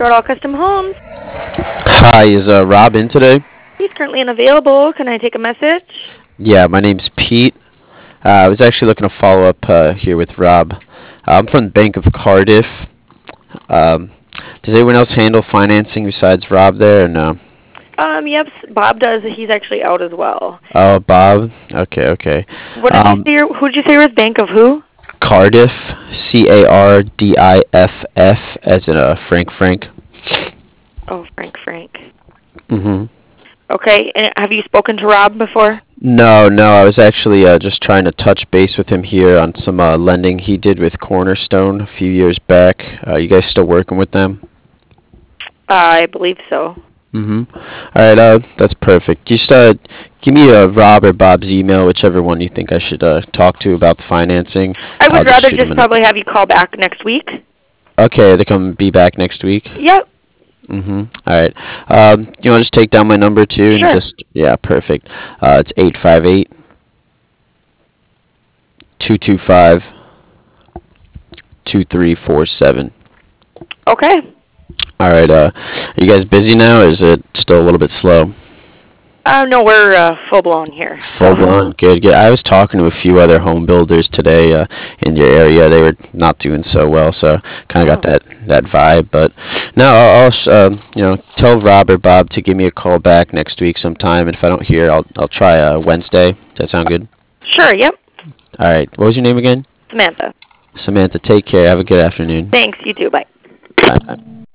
All Custom Homes. Hi, is Rob in today? He's currently unavailable. Can I take a message? Yeah, my name's Pete. I was actually looking to follow up here with Rob. I'm from the Bank of Cardiff. Um, does anyone else handle financing besides Rob there, or no? Yep, Bob does. He's actually out as well. Oh, Bob. Okay, okay. What did you say? Who did you say was Bank of who? Cardiff, Cardiff, as in Frank. Oh, Frank. Mhm. Okay, and have you spoken to Rob before? No, no. I was actually just trying to touch base with him here on some lending he did with Cornerstone a few years back. You guys still working with them? I believe so. All right, that's perfect. Just give me Rob or Bob's email, whichever one you think I should talk to about the financing. I I'll would rather shoot just 'em probably have you call back next week. Okay, they come be back next week. Yep. All right. You want to just take down my number too, and Sure. just yeah, perfect. It's 858-225-2347. Okay. All right. Are you guys busy now, or is it still a little bit slow? No, we're full blown here. Full blown, good, good. I was talking to a few other home builders today in your area. They were not doing so well, so kind of got that vibe. But no, I'll tell Rob or Bob to give me a call back next week sometime. And if I don't hear, I'll try Wednesday. Does that sound good? Sure. Yep. All right. What was your name again? Samantha. Samantha. Take care. Have a good afternoon. Thanks. You too. Bye. Bye.